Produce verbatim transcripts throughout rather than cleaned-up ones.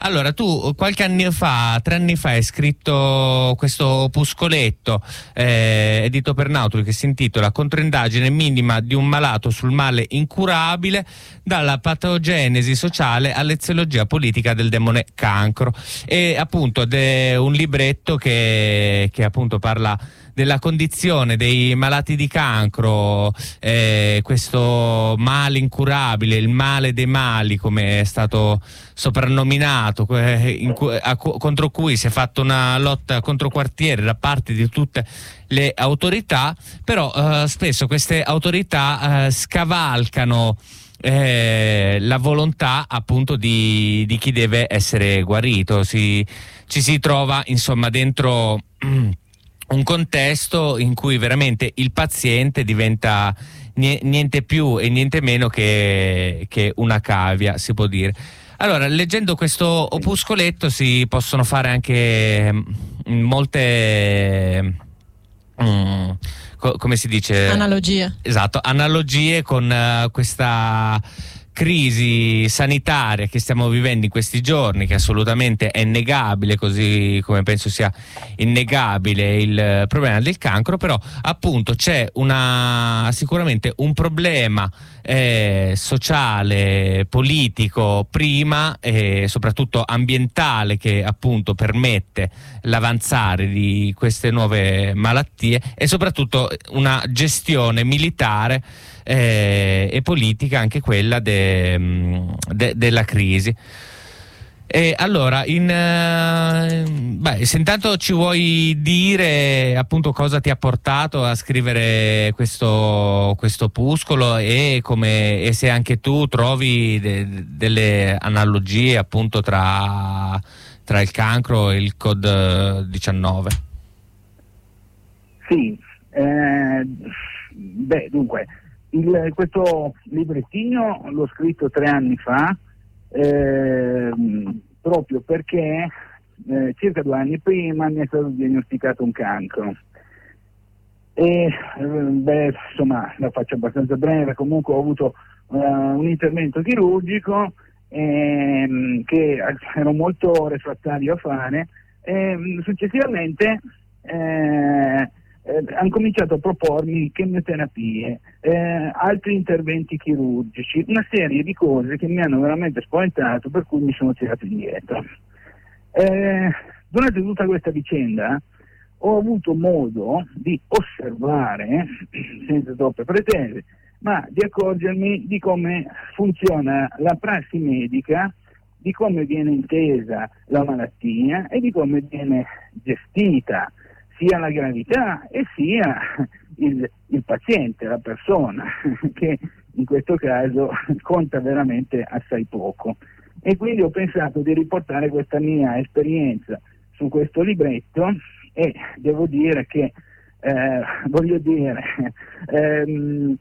Allora, tu qualche anno fa, tre anni fa, hai scritto questo opuscoletto eh, edito per Nautili che si intitola Controindagine minima di un malato sul male incurabile, dalla patogenesi sociale all'eziologia politica del demone cancro. E appunto ed è un libretto che, che appunto parla della condizione dei malati di cancro, eh, questo male incurabile, il male dei mali, come è stato soprannominato, eh, in cu- a, contro cui si è fatta una lotta controquartiere da parte di tutte le autorità, però eh, spesso queste autorità eh, scavalcano eh, la volontà appunto di, di chi deve essere guarito. Si, ci si trova insomma dentro un contesto in cui veramente il paziente diventa niente più e niente meno che, che una cavia, si può dire. Allora, leggendo questo opuscoletto si possono fare anche molte, mm, co- come si dice? Analogie. Esatto, analogie con uh, questa crisi sanitaria che stiamo vivendo in questi giorni, che assolutamente è innegabile, così come penso sia innegabile il problema del cancro, però appunto c'è una sicuramente un problema eh, sociale, politico prima e soprattutto ambientale che appunto permette l'avanzare di queste nuove malattie, e soprattutto una gestione militare eh, e politica, anche quella de, de, della crisi. E allora, in, eh, beh, se intanto ci vuoi dire appunto cosa ti ha portato a scrivere questo, questo opuscolo, e, come, e se anche tu trovi de, delle analogie appunto tra, tra il cancro e il covid diciannove. Sì, eh, beh, dunque, il, questo librettino l'ho scritto tre anni fa, eh, proprio perché eh, circa due anni prima mi è stato diagnosticato un cancro. E eh, beh, insomma, la faccio abbastanza breve. Comunque ho avuto uh, un intervento chirurgico ehm, che ero molto refrattario a fare, e successivamente eh, eh, hanno cominciato a propormi chemioterapie, eh, altri interventi chirurgici, una serie di cose che mi hanno veramente spaventato, per cui mi sono tirato indietro. Eh, durante tutta questa vicenda ho avuto modo di osservare, senza troppe pretese, ma di accorgermi di come funziona la prassi medica, di come viene intesa la malattia e di come viene gestita sia la gravità e sia il, il paziente, la persona, che in questo caso conta veramente assai poco. E quindi ho pensato di riportare questa mia esperienza su questo libretto, e devo dire che, eh, voglio dire, ehm,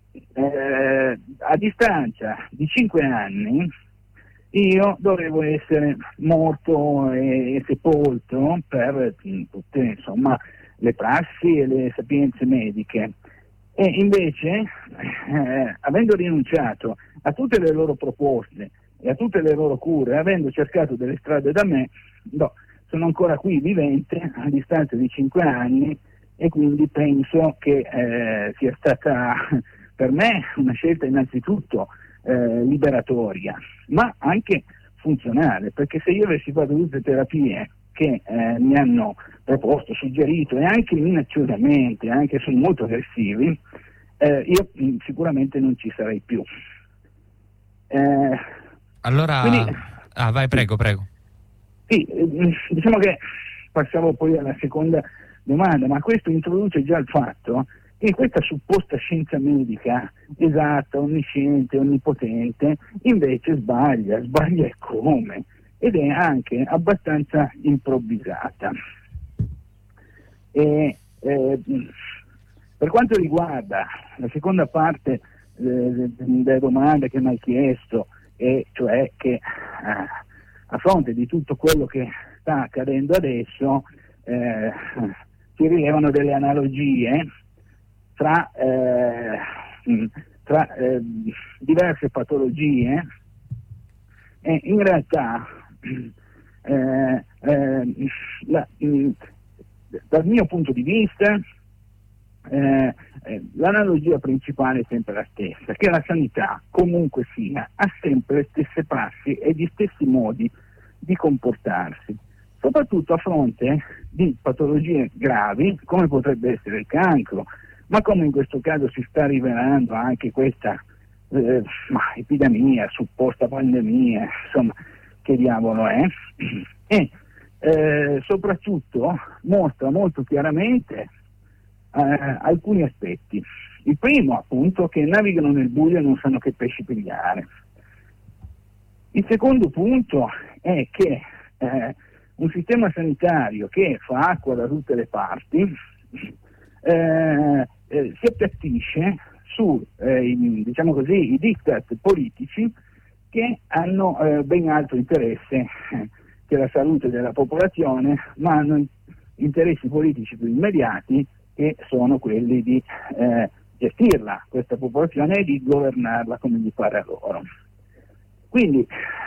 eh, a distanza di cinque anni io dovevo essere morto e, e sepolto per tutte, insomma, le prassi e le sapienze mediche, e invece eh, avendo rinunciato a tutte le loro proposte e a tutte le loro cure, avendo cercato delle strade da me, no, sono ancora qui vivente a distanza di cinque anni, e quindi penso che eh, sia stata per me una scelta innanzitutto eh, liberatoria, ma anche funzionale, perché se io avessi fatto tutte le terapie che eh, mi hanno proposto, suggerito, e anche minacciosamente, anche sono molto aggressivi, eh, io mh, sicuramente non ci sarei più. Eh, allora, quindi, ah, vai, prego, prego. Sì, diciamo che passavo poi alla seconda domanda, ma questo introduce già il fatto che questa supposta scienza medica esatta, onnisciente, onnipotente, invece sbaglia, sbaglia e come, ed è anche abbastanza improvvisata. E, eh, per quanto riguarda la seconda parte eh, delle domande che mi hai chiesto, e cioè che eh, a fronte di tutto quello che sta accadendo adesso eh, si rilevano delle analogie tra, eh, tra eh, diverse patologie, e in realtà eh, eh, la, mh, dal mio punto di vista eh, eh, l'analogia principale è sempre la stessa, che la sanità comunque sia ha sempre le stesse prassi e gli stessi modi di comportarsi, soprattutto a fronte di patologie gravi come potrebbe essere il cancro, ma come in questo caso si sta rivelando anche questa eh, epidemia, supposta pandemia, insomma, che diavolo è, e eh, soprattutto mostra molto chiaramente eh, alcuni aspetti. Il primo, appunto, che navigano nel buio e non sanno che pesci pigliare. Il secondo punto è che eh, un sistema sanitario che fa acqua da tutte le parti eh, eh, si appiattisce su eh, i, diciamo così, i diktat politici che hanno eh, ben altro interesse eh, che la salute della popolazione, ma hanno interessi politici più immediati, che sono quelli di eh, gestirla, questa popolazione, e di governarla come gli pare a loro. Quindi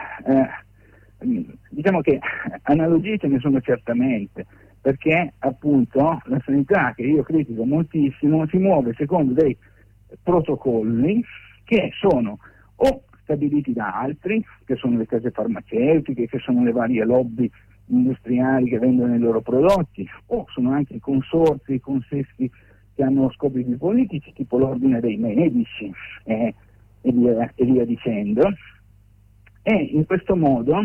eh, diciamo che analogie ce ne sono certamente, perché appunto la sanità, che io critico moltissimo, si muove secondo dei protocolli che sono o stabiliti da altri, che sono le case farmaceutiche, che sono le varie lobby industriali che vendono i loro prodotti, o sono anche consorzi, consessi che hanno scopi più politici, tipo l'ordine dei medici eh, e, via, e via dicendo. E in questo modo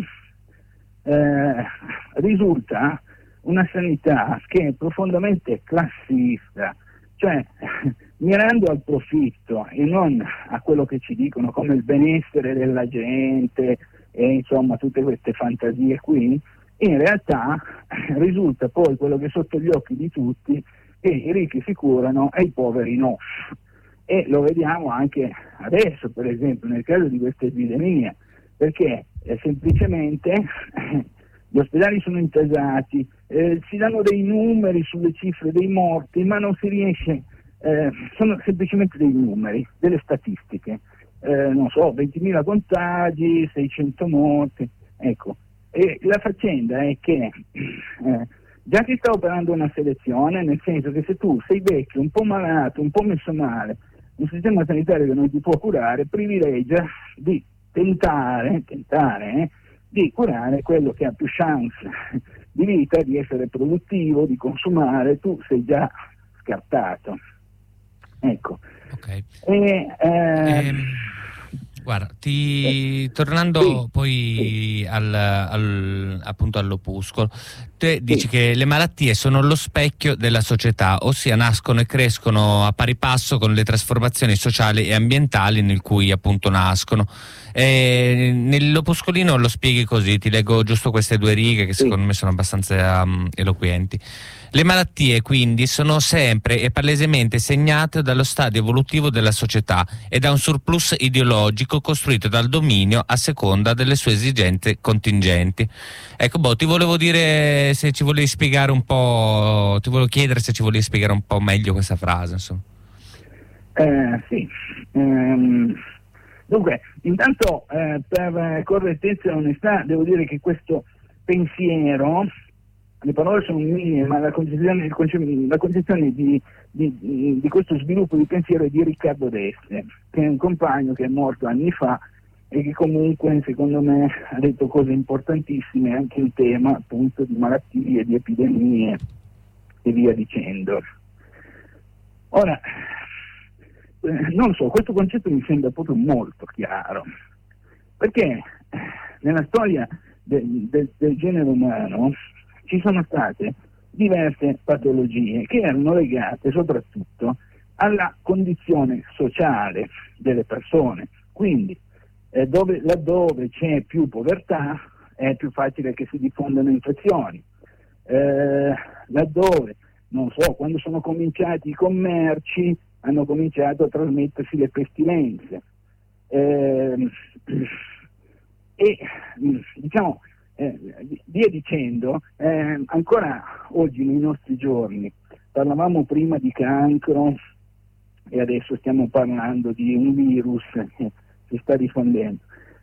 eh, risulta una sanità che è profondamente classista, cioè mirando al profitto e non a quello che ci dicono come il benessere della gente e insomma tutte queste fantasie qui. In realtà risulta poi quello che è sotto gli occhi di tutti, che i ricchi si curano e i poveri no. E lo vediamo anche adesso, per esempio, nel caso di questa epidemia, perché eh, semplicemente eh, gli ospedali sono intasati, eh, si danno dei numeri sulle cifre dei morti, ma non si riesce, eh, sono semplicemente dei numeri, delle statistiche, eh, non so, ventimila contagi, seicento morti, ecco. E la faccenda è che eh, già si sta operando una selezione, nel senso che se tu sei vecchio, un po' malato, un po' messo male, un sistema sanitario che non ti può curare privilegia di tentare, tentare eh, di curare quello che ha più chance di vita, di essere produttivo, di consumare. Tu sei già scartato. Ecco. Okay. E, eh, ehm... Guarda, ti, eh, tornando sì, poi sì. Al, al, appunto all'opuscolo, te dici sì. che le malattie sono lo specchio della società, ossia nascono e crescono a pari passo con le trasformazioni sociali e ambientali nel cui appunto nascono. E nell'opuscolino lo spieghi così, ti leggo giusto queste due righe che sì. secondo me sono abbastanza um, eloquenti. Le malattie quindi sono sempre e palesemente segnate dallo stadio evolutivo della società e da un surplus ideologico costruito dal dominio a seconda delle sue esigenze contingenti. Ecco, boh, ti volevo dire se ci volevi spiegare un po', ti volevo chiedere se ci volevi spiegare un po' meglio questa frase, insomma. Eh, sì. Um, dunque, intanto eh, per correttezza e onestà devo dire che questo pensiero, le parole sono minime, ma la concezione, la concezione di, di, di questo sviluppo di pensiero è di Riccardo Deste, che è un compagno che è morto anni fa e che comunque secondo me ha detto cose importantissime anche in tema appunto di malattie, di epidemie e via dicendo. Ora, eh, non so, questo concetto mi sembra proprio molto chiaro, perché nella storia de, de, del genere umano ci sono state diverse patologie che erano legate soprattutto alla condizione sociale delle persone. Quindi eh, dove, laddove c'è più povertà è più facile che si diffondano infezioni. Eh, laddove, non so, quando sono cominciati i commerci hanno cominciato a trasmettersi le pestilenze. Eh, e diciamo Eh, via dicendo, eh, ancora oggi nei nostri giorni, parlavamo prima di cancro e adesso stiamo parlando di un virus che si sta diffondendo,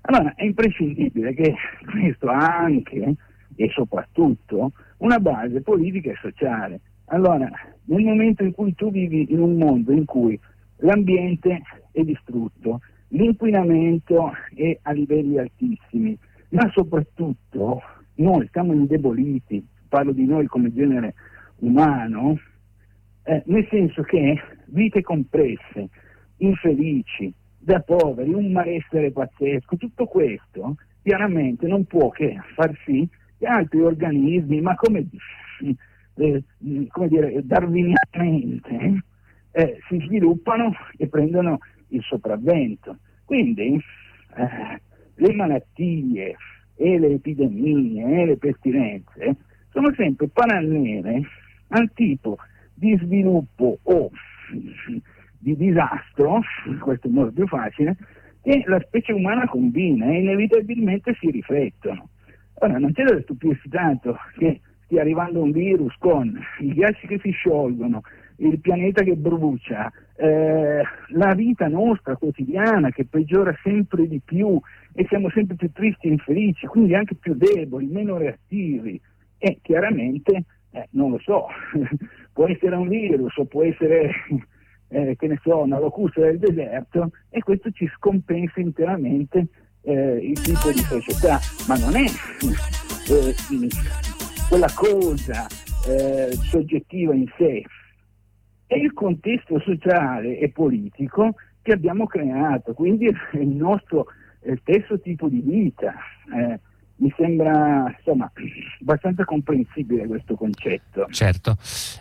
Allora è imprescindibile che questo ha anche e soprattutto una base politica e sociale. Allora, nel momento in cui tu vivi in un mondo in cui l'ambiente è distrutto, l'inquinamento è a livelli altissimi, ma soprattutto noi siamo indeboliti, parlo di noi come genere umano, eh, nel senso che vite compresse, infelici, da poveri, un malessere pazzesco, tutto questo chiaramente non può che far sì che altri organismi, ma come, eh, come dire, darwinianamente, eh, si sviluppano e prendono il sopravvento. Quindi eh, le malattie e le epidemie e le pestilenze sono sempre parallele al tipo di sviluppo o di disastro, questo è molto più facile, che la specie umana combina e inevitabilmente si riflettono. Ora, non c'è da stupirsi tanto che stia arrivando un virus con i ghiacci che si sciolgono, il pianeta che brucia, eh, la vita nostra quotidiana che peggiora sempre di più e siamo sempre più tristi e infelici, quindi anche più deboli, meno reattivi. E chiaramente, eh, non lo so, può essere un virus o può essere... Eh, che ne so, una locusta del deserto, e questo ci scompensa interamente eh, il tipo di società, ma non è eh, quella cosa eh, soggettiva in sé, è il contesto sociale e politico che abbiamo creato, quindi è il nostro eh, stesso tipo di vita. Eh, mi sembra insomma abbastanza comprensibile questo concetto. Certo.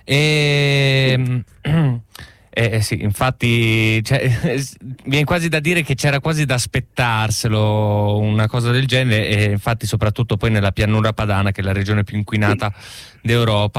E... Eh, sì, infatti cioè, viene quasi da dire che c'era quasi da aspettarselo una cosa del genere, e infatti soprattutto poi nella pianura padana, che è la regione più inquinata d'Europa.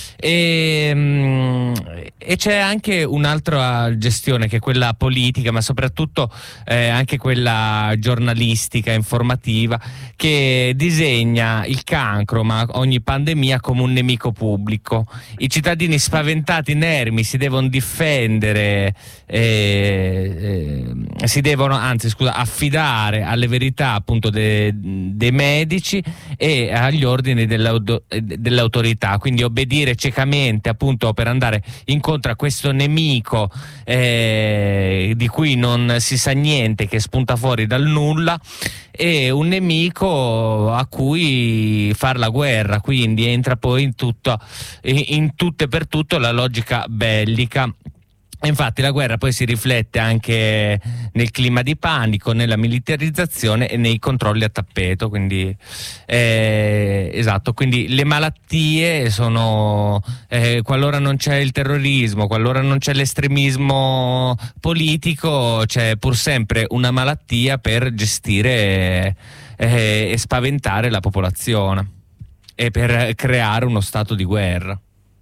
E, e c'è anche un'altra gestione, che è quella politica, ma soprattutto eh, anche quella giornalistica, informativa, che disegna il cancro, ma ogni pandemia, come un nemico pubblico. I cittadini spaventati, inermi, si devono difendere, eh, eh, si devono, anzi scusa, affidare alle verità appunto de, dei medici e agli ordini dell'autorità, quindi obbedire ciecamente appunto per andare incontro a questo nemico eh, di cui non si sa niente, che spunta fuori dal nulla, e un nemico a cui far la guerra, quindi entra poi in tutto, in tutto e per tutto la logica bellica. Infatti la guerra poi si riflette anche nel clima di panico, nella militarizzazione e nei controlli a tappeto, quindi eh, esatto, quindi le malattie sono eh, qualora non c'è il terrorismo, qualora non c'è l'estremismo politico, c'è pur sempre una malattia per gestire eh, e spaventare la popolazione e per creare uno stato di guerra.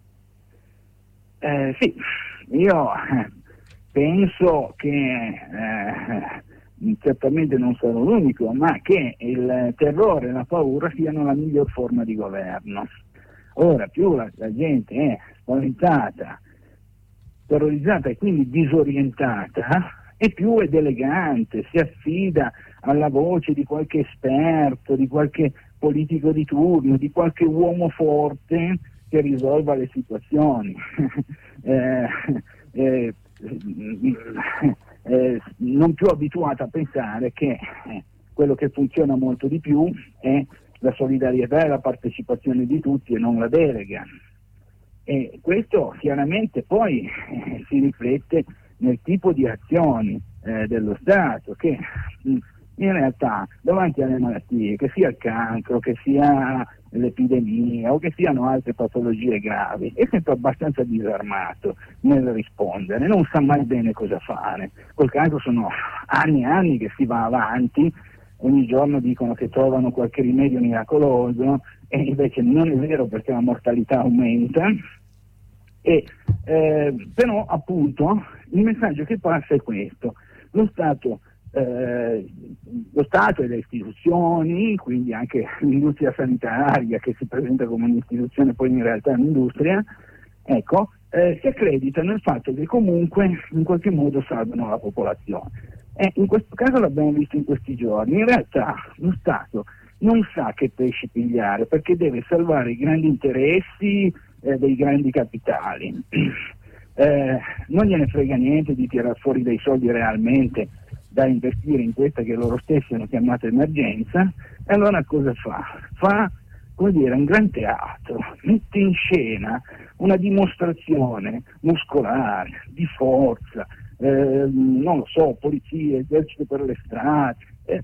Eh, sì. Io penso che eh, certamente non sarò l'unico, ma che il terrore e la paura siano la miglior forma di governo. Ora, più la, la gente è spaventata, terrorizzata e quindi disorientata, e più è elegante, si affida alla voce di qualche esperto, di qualche politico di turno, di qualche uomo forte che risolva le situazioni. eh, eh, eh, non più abituata a pensare che eh, quello che funziona molto di più è la solidarietà e la partecipazione di tutti e non la delega. E questo chiaramente poi eh, si riflette nel tipo di azioni eh, dello Stato, che mh, in realtà davanti alle malattie, che sia il cancro, che sia l'epidemia o che siano altre patologie gravi, è sempre abbastanza disarmato nel rispondere, non sa mai bene cosa fare. Col cancro sono anni e anni che si va avanti, ogni giorno dicono che trovano qualche rimedio miracoloso, e invece non è vero, perché la mortalità aumenta. E, eh, però appunto il messaggio che passa è questo: lo Stato Eh, lo Stato e le istituzioni, quindi anche l'industria sanitaria, che si presenta come un'istituzione poi in realtà è un'industria, ecco, eh, si accredita nel fatto che comunque in qualche modo salvano la popolazione. E in questo caso l'abbiamo visto in questi giorni. In realtà lo Stato non sa che pesci pigliare, perché deve salvare i grandi interessi eh, dei grandi capitali. Eh, non gliene frega niente di tirar fuori dei soldi realmente da investire in questa che loro stessi hanno chiamato emergenza, e allora cosa fa? Fa, come dire, un gran teatro, mette in scena una dimostrazione muscolare, di forza, eh, non lo so, polizia, esercito per le strade, eh,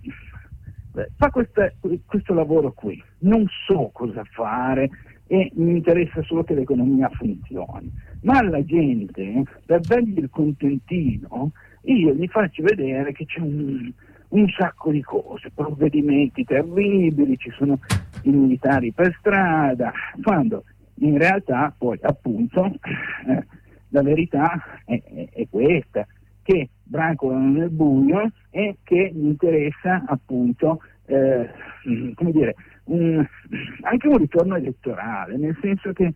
fa questa, questo lavoro qui. Non so cosa fare e mi interessa solo che l'economia funzioni, ma alla gente, per dargli il contentino, io gli faccio vedere che c'è un, un sacco di cose, provvedimenti terribili, ci sono i militari per strada, quando in realtà poi appunto eh, la verità è, è, è questa, che brancolano nel buio e che gli interessa appunto eh, come dire un, anche un ritorno elettorale, nel senso che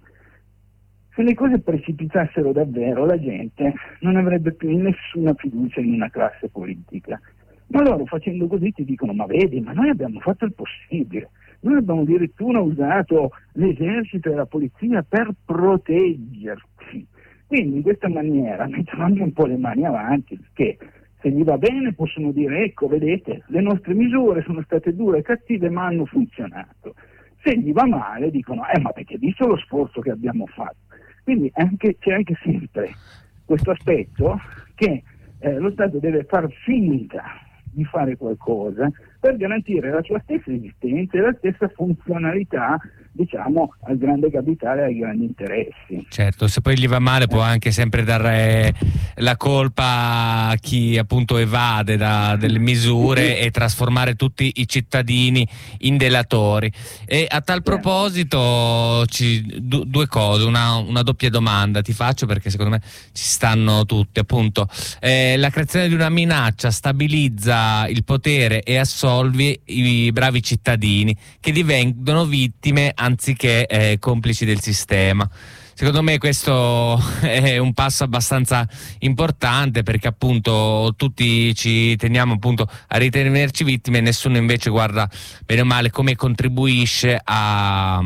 se le cose precipitassero davvero la gente non avrebbe più nessuna fiducia in una classe politica, ma loro facendo così ti dicono: ma vedi, ma noi abbiamo fatto il possibile, noi abbiamo addirittura usato l'esercito e la polizia per proteggerci. Quindi in questa maniera mettono anche un po' le mani avanti, perché se gli va bene possono dire: ecco, vedete, le nostre misure sono state dure e cattive ma hanno funzionato. Se gli va male dicono: eh ma perché visto lo sforzo che abbiamo fatto. Quindi anche, c'è anche sempre questo aspetto che eh, lo Stato deve far finta di fare qualcosa per garantire la sua stessa esistenza e la stessa funzionalità, diciamo, al grande capitale e ai grandi interessi. Certo, se poi gli va male può anche sempre dare la colpa a chi appunto evade da delle misure e trasformare tutti i cittadini in delatori. E a tal proposito ci, du, due cose, una, una doppia domanda ti faccio, perché secondo me ci stanno tutti. Appunto, eh, la creazione di una minaccia stabilizza il potere e assolvi i bravi cittadini che divengono vittime anziché eh, complici del sistema. Secondo me questo è un passo abbastanza importante, perché appunto tutti ci teniamo appunto a ritenerci vittime e nessuno invece guarda bene o male come contribuisce a,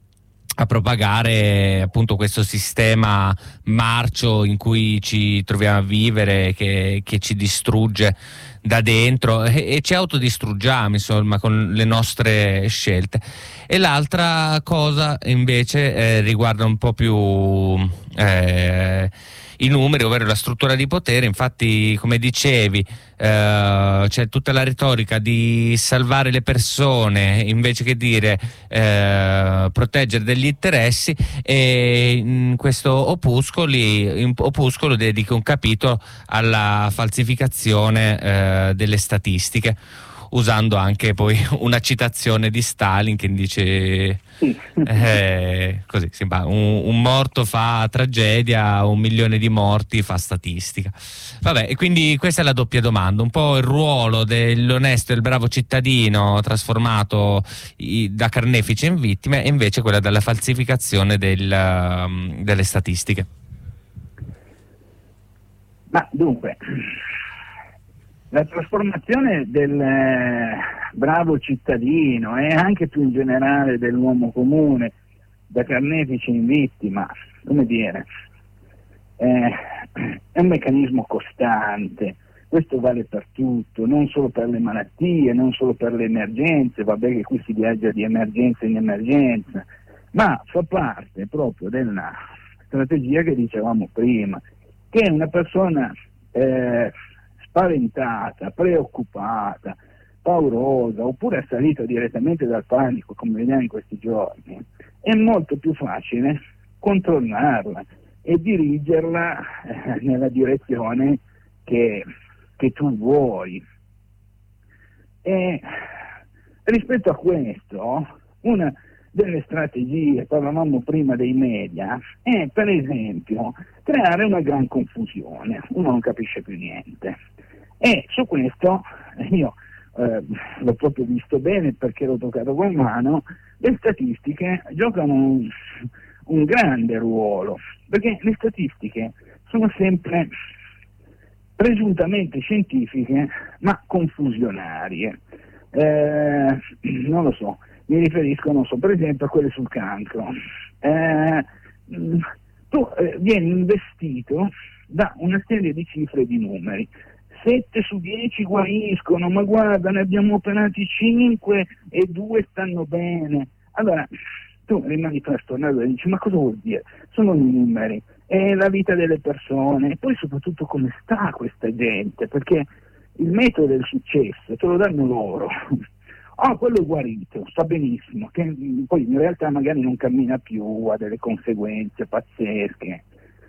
a propagare appunto questo sistema marcio in cui ci troviamo a vivere, che, che ci distrugge da dentro e, e ci autodistruggiamo insomma con le nostre scelte. E l'altra cosa invece eh, riguarda un po' più eh, i numeri, ovvero la struttura di potere. Infatti, come dicevi, eh, c'è tutta la retorica di salvare le persone invece che dire eh, proteggere degli interessi, e in questo opuscoli, in opuscolo dedica un capitolo alla falsificazione eh, delle statistiche, usando anche poi una citazione di Stalin che dice eh, così, un, un morto fa tragedia, un milione di morti fa statistica. Vabbè, e quindi questa è la doppia domanda, un po' il ruolo dell'onesto e il bravo cittadino trasformato i, da carnefice in vittima, e invece quella della falsificazione del, um, delle statistiche. Ma dunque, la trasformazione del eh, bravo cittadino e anche più in generale dell'uomo comune da carnefice in vittima, come dire, eh, è un meccanismo costante. Questo vale per tutto, non solo per le malattie, non solo per le emergenze, vabbè che qui si viaggia di emergenza in emergenza, ma fa parte proprio della strategia che dicevamo prima, che una persona eh, spaventata, preoccupata, paurosa, oppure assalita direttamente dal panico, come vediamo in questi giorni, è molto più facile controllarla e dirigerla eh, nella direzione che, che tu vuoi. E rispetto a questo, una delle strategie, parlavamo prima dei media, è per esempio creare una gran confusione, uno non capisce più niente. E su questo io eh, l'ho proprio visto bene, perché l'ho toccato con mano. Le statistiche giocano un, un grande ruolo, perché le statistiche sono sempre presuntamente scientifiche ma confusionarie. Eh, non lo so, mi riferisco, non so, per esempio a quelle sul cancro. Eh, tu eh, vieni investito da una serie di cifre e di numeri. sette su dieci guariscono, ma guarda, ne abbiamo operati cinque e due stanno bene. Allora, tu rimani frastornato e dici, ma cosa vuol dire? Sono numeri, è la vita delle persone, e poi soprattutto come sta questa gente, perché il metodo del successo te lo danno loro. Oh, quello è guarito, sta benissimo, che poi in realtà magari non cammina più, ha delle conseguenze pazzesche.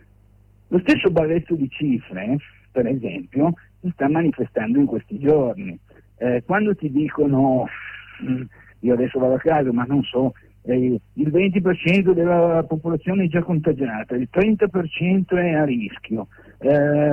Lo stesso balletto di cifre, per esempio, si sta manifestando in questi giorni. Eh, quando ti dicono, io adesso vado a caso, ma non so, eh, il venti per cento della popolazione è già contagiata, il trenta per cento è a rischio, eh,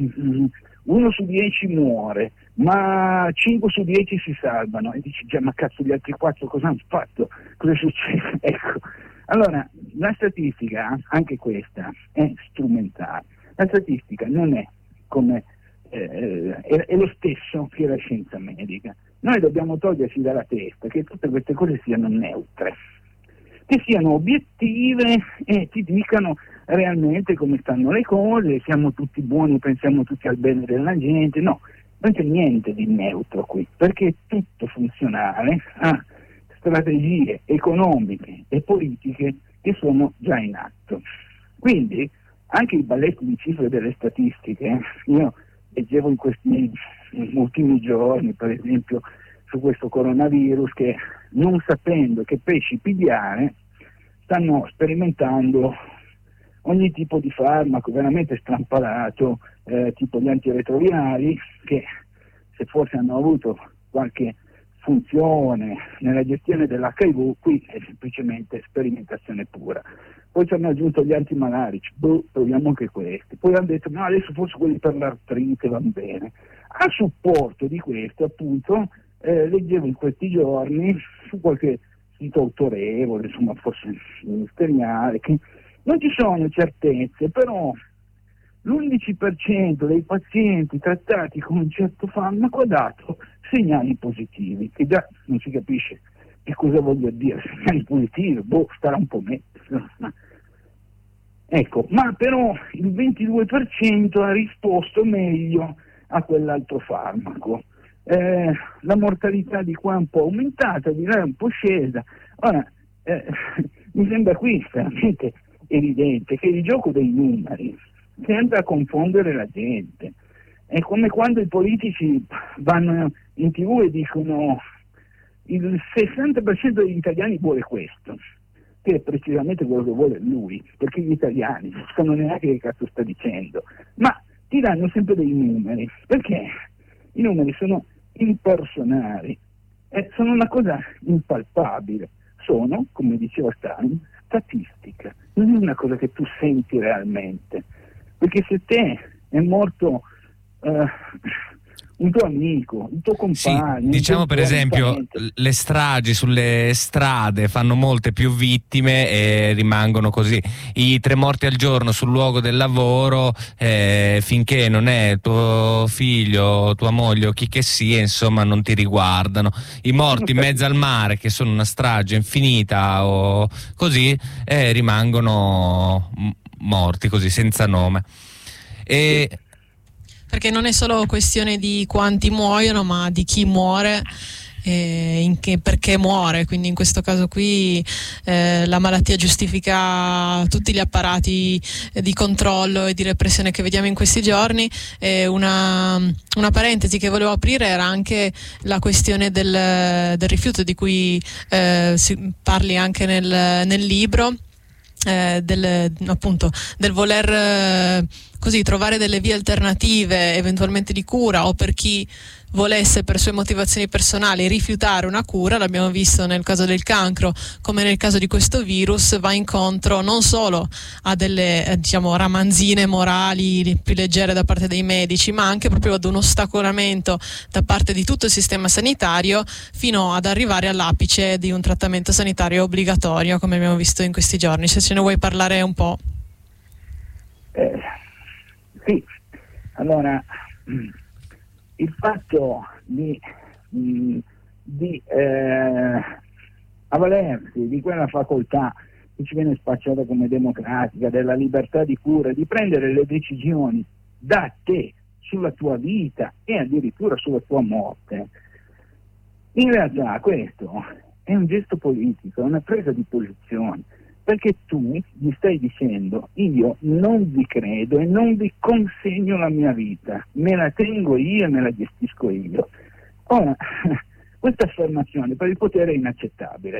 uno su dieci muore, ma cinque su dieci si salvano, e dici già, ma cazzo, gli altri quattro cosa hanno fatto? Cosa è successo? Ecco. Allora, la statistica, anche questa, è strumentale. La statistica non è come eh, è, è lo stesso che la scienza medica. Noi dobbiamo toglierci dalla testa che tutte queste cose siano neutre, che siano obiettive e ti dicano realmente come stanno le cose, siamo tutti buoni, pensiamo tutti al bene della gente. No, non c'è niente di neutro qui, perché è tutto funzionale a strategie economiche e politiche che sono già in atto. Quindi anche i balletti di cifre delle statistiche, io leggevo in questi ultimi giorni, per esempio, su questo coronavirus, che non sapendo che pesci pigliare stanno sperimentando ogni tipo di farmaco veramente strampalato, eh, tipo gli antiretrovirali, che se forse hanno avuto qualche funzione nella gestione dell'H I V, qui è semplicemente sperimentazione pura. Poi ci hanno aggiunto gli antimalarici, boh, proviamo anche questi. Poi hanno detto, no, adesso forse quelli per l'artrite vanno bene. A supporto di questo, appunto, eh, leggevo in questi giorni su qualche sito autorevole, insomma, forse ministeriale, che non ci sono certezze, però l'undici per cento dei pazienti trattati con un certo farmaco ha dato segnali positivi, che già non si capisce che cosa voglio dire, segnali positivi, boh, starà un po' meglio. Ecco, ma però il ventidue per cento ha risposto meglio a quell'altro farmaco. Eh, la mortalità di qua è un po' aumentata, di là è un po' scesa. Ora, eh, mi sembra qui veramente evidente che il gioco dei numeri tende a confondere la gente. È come quando i politici vanno in tv e dicono il sessanta per cento degli italiani vuole questo, che è precisamente quello che vuole lui, perché gli italiani non sanno neanche che cazzo sta dicendo, ma ti danno sempre dei numeri, perché i numeri sono impersonali, eh, sono una cosa impalpabile, sono, come diceva Stalin, statistica, non è una cosa che tu senti realmente, perché se te è morto uh, un tuo amico, un tuo compagno, sì, diciamo per esempio parente, le stragi sulle strade fanno molte più vittime e rimangono così. I tre morti al giorno sul luogo del lavoro, eh, finché non è tuo figlio, tua moglie o chi che sia, insomma, non ti riguardano. I morti in mezzo al mare, che sono una strage infinita o così, eh, rimangono morti così, senza nome. E perché non è solo questione di quanti muoiono, ma di chi muore e in che, perché muore. Quindi in questo caso qui eh, la malattia giustifica tutti gli apparati di controllo e di repressione che vediamo in questi giorni. E una, una parentesi che volevo aprire era anche la questione del, del rifiuto, di cui eh, si parli anche nel, nel libro. Eh, del, appunto del voler eh, così trovare delle vie alternative eventualmente di cura, o per chi volesse per sue motivazioni personali rifiutare una cura, l'abbiamo visto nel caso del cancro come nel caso di questo virus, va incontro non solo a delle eh, diciamo ramanzine morali più leggere da parte dei medici, ma anche proprio ad un ostacolamento da parte di tutto il sistema sanitario, fino ad arrivare all'apice di un trattamento sanitario obbligatorio, come abbiamo visto in questi giorni. Se ce ne vuoi parlare un po'. Eh, sì, Allora, il fatto di, di eh, avvalersi di quella facoltà che ci viene spacciata come democratica, della libertà di cura, di prendere le decisioni da te sulla tua vita e addirittura sulla tua morte, in realtà questo è un gesto politico, è una presa di posizione, perché tu gli stai dicendo: io non vi credo e non vi consegno la mia vita, me la tengo io e me la gestisco io. Ora, questa affermazione per il potere è inaccettabile,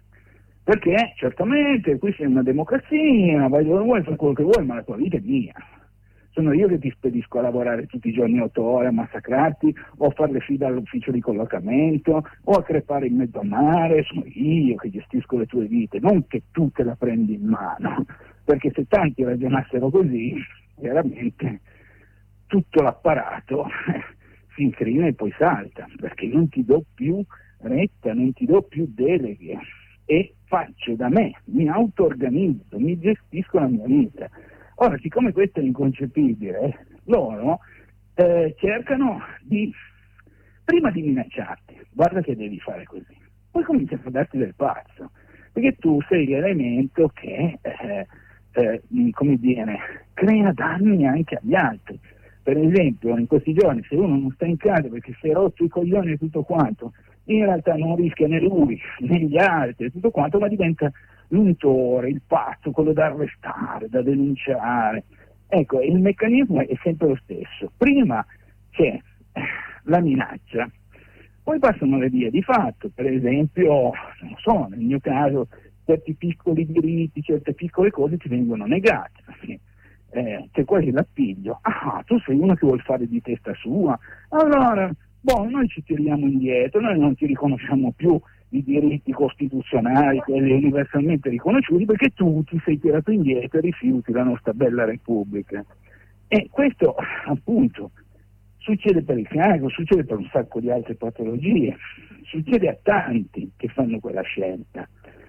perché certamente qui sei una democrazia, vai dove vuoi, fai quello che vuoi, ma la tua vita è mia. Sono io che ti spedisco a lavorare tutti i giorni otto ore, a massacrarti, o a fare le file all'ufficio di collocamento, o a crepare in mezzo a mare. Sono io che gestisco le tue vite, non che tu te la prendi in mano, perché se tanti ragionassero così, chiaramente tutto l'apparato si incrina e poi salta, perché non ti do più retta, non ti do più deleghe e faccio da me, mi auto-organizzo, mi gestisco la mia vita. Ora, siccome questo è inconcepibile, loro eh, cercano di, prima di minacciarti, guarda che devi fare così, poi cominciano a darti del pazzo, perché tu sei l'elemento che, eh, eh, come dire, crea danni anche agli altri. Per esempio, in questi giorni, se uno non sta in casa perché si è rotto i coglioni e tutto quanto, in realtà non rischia né lui né gli altri e tutto quanto, ma diventa l'untore, il pazzo, quello da arrestare, da denunciare. Ecco, il meccanismo è sempre lo stesso. Prima c'è la minaccia, poi passano le vie di fatto. Per esempio, non so, nel mio caso, certi piccoli diritti, certe piccole cose ti vengono negate. Eh, c'è quasi l'appiglio: ah, tu sei uno che vuol fare di testa sua, allora boh, noi ci tiriamo indietro, noi non ti riconosciamo più i diritti costituzionali, quelli universalmente riconosciuti, perché tu ti sei tirato indietro e rifiuti la nostra bella Repubblica. E questo appunto succede per il cancro, succede per un sacco di altre patologie, succede a tanti che fanno quella scelta.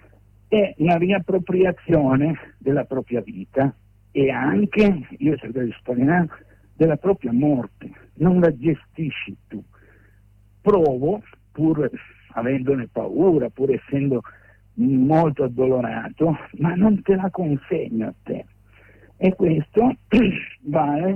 È una riappropriazione della propria vita e anche, io cerco di sottolineare, della propria morte. Non la gestisci tu. Provo, pur avendone paura, pur essendo molto addolorato, ma non te la consegno a te. E questo vale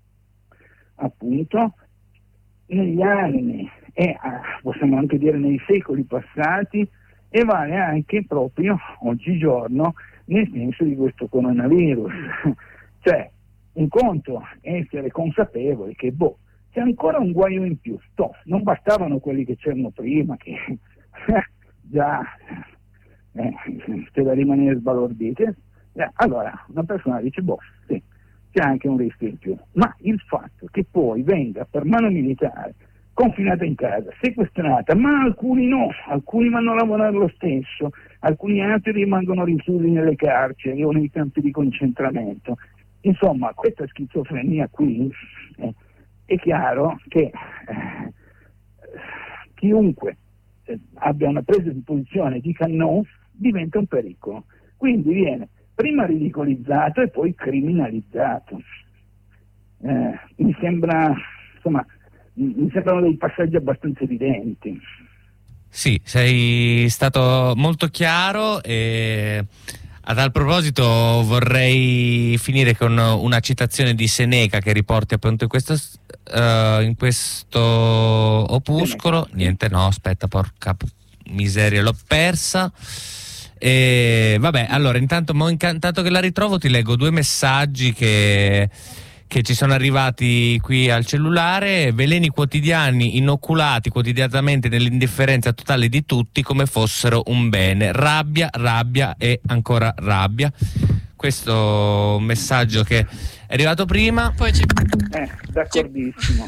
appunto negli anni e possiamo anche dire nei secoli passati, e vale anche proprio oggigiorno nel senso di questo coronavirus. Cioè, un conto è essere consapevoli che boh, c'è ancora un guaio in più, toh, non bastavano quelli che c'erano prima, che già eh, c'è da rimanere sbalorditi. Eh, allora una persona dice boh, sì, c'è anche un rischio in più, ma il fatto che poi venga per mano militare, confinata in casa, sequestrata, ma alcuni no, alcuni vanno a lavorare lo stesso, alcuni altri rimangono rinchiusi nelle carceri o nei campi di concentramento. Insomma, questa schizofrenia qui eh, è chiaro che eh, chiunque eh, abbia una presa di posizione e dica no, diventa un pericolo. Quindi viene prima ridicolizzato e poi criminalizzato. Eh, mi sembra, insomma, mi sembrano dei passaggi abbastanza evidenti. Sì, sei stato molto chiaro e a tal proposito vorrei finire con una citazione di Seneca che riporti appunto in questo, uh, in questo opuscolo. Seneca. Niente, no, aspetta, porca miseria, l'ho persa. E vabbè, allora intanto, mo intanto che la ritrovo ti leggo due messaggi che che ci sono arrivati qui al cellulare. Veleni quotidiani inoculati quotidianamente nell'indifferenza totale di tutti come fossero un bene. Rabbia, rabbia e ancora rabbia. Questo un messaggio che è arrivato prima. Poi c'è, eh, d'accordissimo.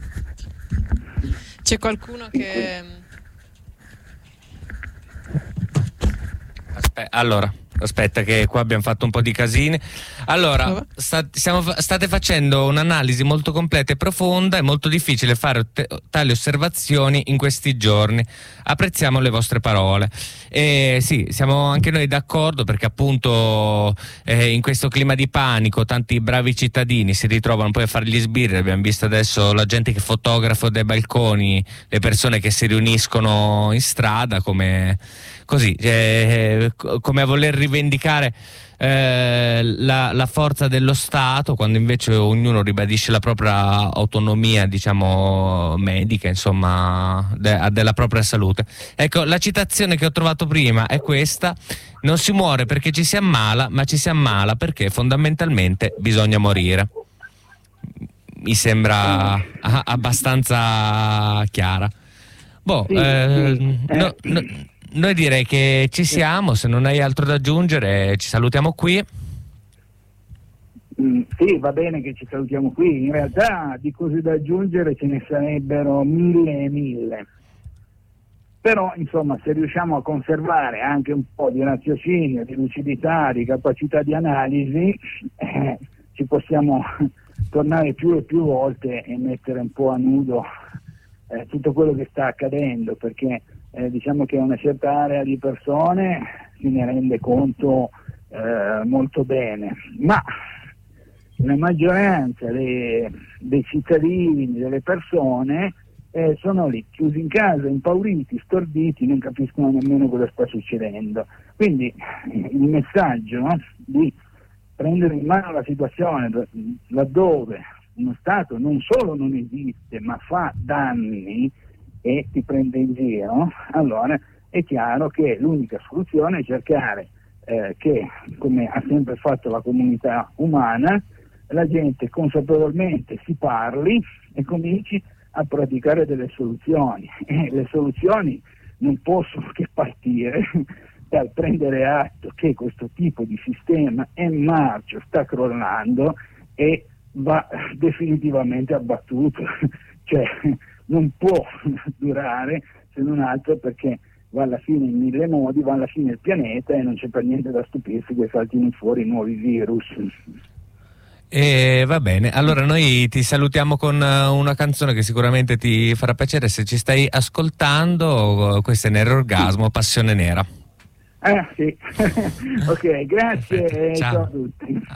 C'è, c'è qualcuno che Aspetta, allora Aspetta che qua abbiamo fatto un po' di casini. Allora, sta, stiamo, state facendo un'analisi molto completa e profonda, è molto difficile fare te, tali osservazioni in questi giorni. Apprezziamo le vostre parole. E sì, siamo anche noi d'accordo, perché appunto eh, in questo clima di panico tanti bravi cittadini si ritrovano poi a fare gli sbirri. Abbiamo visto adesso la gente che fotografa dai balconi, le persone che si riuniscono in strada come così, eh, come a voler rivendicare eh, la, la forza dello Stato, quando invece ognuno ribadisce la propria autonomia, diciamo, medica, insomma, de, della propria salute. Ecco, la citazione che ho trovato prima è questa: non si muore perché ci si ammala, ma ci si ammala perché fondamentalmente bisogna morire. Mi sembra a, abbastanza chiara. Boh, Sì, eh, sì. no, no, noi direi che ci siamo, se non hai altro da aggiungere ci salutiamo qui. Mm, sì, va bene che ci salutiamo qui, in realtà di cose da aggiungere ce ne sarebbero mille e mille, però insomma se riusciamo a conservare anche un po' di raziocinio, di lucidità, di capacità di analisi, eh, ci possiamo tornare più e più volte e mettere un po' a nudo eh, tutto quello che sta accadendo, perché Eh, diciamo che una certa area di persone se ne rende conto eh, molto bene, ma la maggioranza dei, dei cittadini, delle persone eh, sono lì, chiusi in casa, impauriti, storditi, non capiscono nemmeno cosa sta succedendo. Quindi il messaggio, no, di prendere in mano la situazione laddove uno Stato non solo non esiste, ma fa danni e ti prende in giro, allora è chiaro che l'unica soluzione è cercare eh, che, come ha sempre fatto la comunità umana, la gente consapevolmente si parli e cominci a praticare delle soluzioni. E le soluzioni non possono che partire dal prendere atto che questo tipo di sistema è in marcia, sta crollando e va definitivamente abbattuto. Cioè, non può durare, se non altro perché va alla fine in mille modi, va alla fine il pianeta e non c'è per niente da stupirsi che saltino fuori nuovi virus. E va bene, allora noi ti salutiamo con una canzone che sicuramente ti farà piacere se ci stai ascoltando. Questa è Nero Orgasmo, Passione Nera. Ah sì, ok, grazie e ciao. Ciao a tutti.